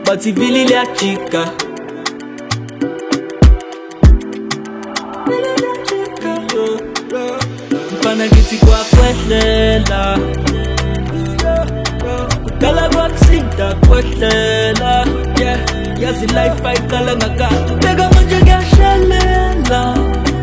but ivili liachika. Mfana githi kwa kwehlela, kala kwaksinta kwehlela. Yeah, yazi life ayikala ngaka, bheka manje kuyashelela.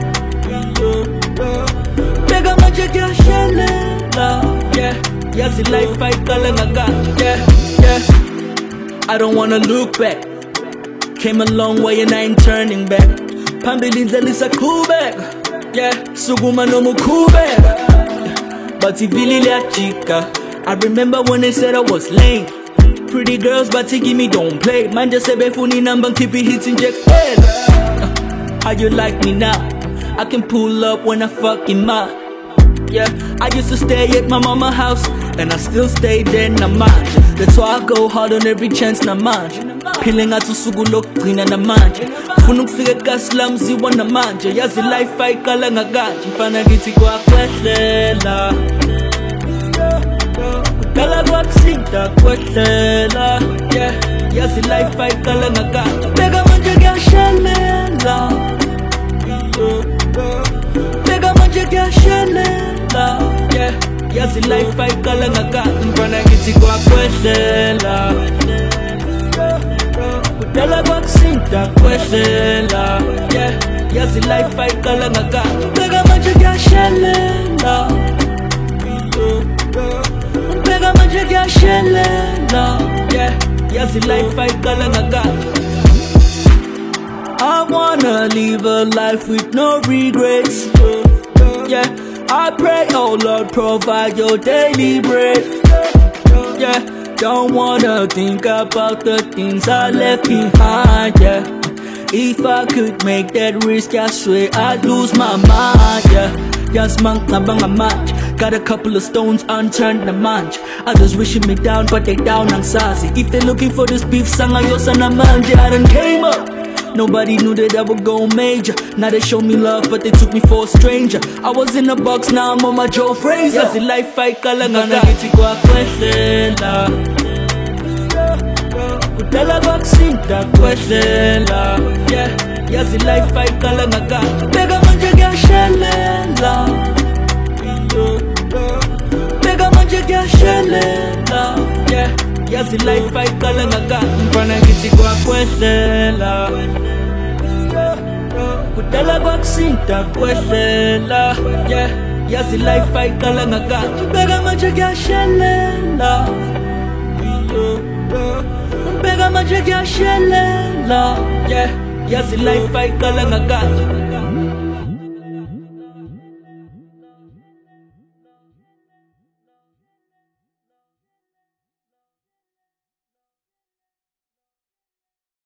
Bheka manje kuyashelela. Yeah, yazi life ayikala ngaka. Yeah. I don't wanna look back. Came a long way and I ain't turning back. Phambili indlela isakhubeka. Yeah, sukuma noma ukhubeka. But ivili liyajika. I remember when they said I was lame. Pretty girls but they give me don't play. Manje sebefuna inamba ngikhipha hits nje kuphela. How you like me now? I can pull up when I fucking mind. Yeah, I used to stay at my mama's house, and I still stay there namanje. That's why I go hard on every chance namanje. Phile ngathi usuku lokugcina namanje. Ufuna ukufika eKaslam ziwa namanje. Yazi life ayikala ngakanje. Mfana ngithi kwakwehlela, kala kwaksinta kwehlela. Yeah, yazi life ayikala ngakanje. Bheka manje kuyashelela. Bheka manje kuyashelela. Yeah, yazi life ayikala ngakanje. Mfana ngithi kwakwehlela, kudala kwaksinta kwehlela. Yeah, yazi life ayikala ngakanje. Bheka manje kuyashelela. Bheka manje kuyashelela. Yeah, yazi life ayikala ngakanje. I wanna live a life with no regrets. Yeah, I pray, oh Lord, provide your daily bread. Yeah, don't wanna think about the things I left behind. Yeah, if I could make that risk, I swear I'd lose my mind. Yeah, yes, man, nabanga match. Got a couple of stones unturned na manch. Others wishing me down, but they down ang sassy. If they're looking for this beef, sanga yo sana manje. I done came up. Nobody knew that I would go major. Now they show me love, but they took me for a stranger. I was in a box, now I'm on my Joe Frazier. Yazi life ayikala ngaka, ngithi kwakwehlela, kudala kwaksinta kwehlela. Yeah, yazi life ayikala ngaka. Bheka manje kuyashelela. Bheka manje kuyashelela. Yeah, yazi life ayikala ngaka. Mfana ngithi kwakwehlela, kudala kwaksinta kwehlela. Yeah, yazi life ayikala ngaka. Bheka manje kuyashelela. Bheka manje kuyashelela. Yeah, yazi life ayikala ngaka.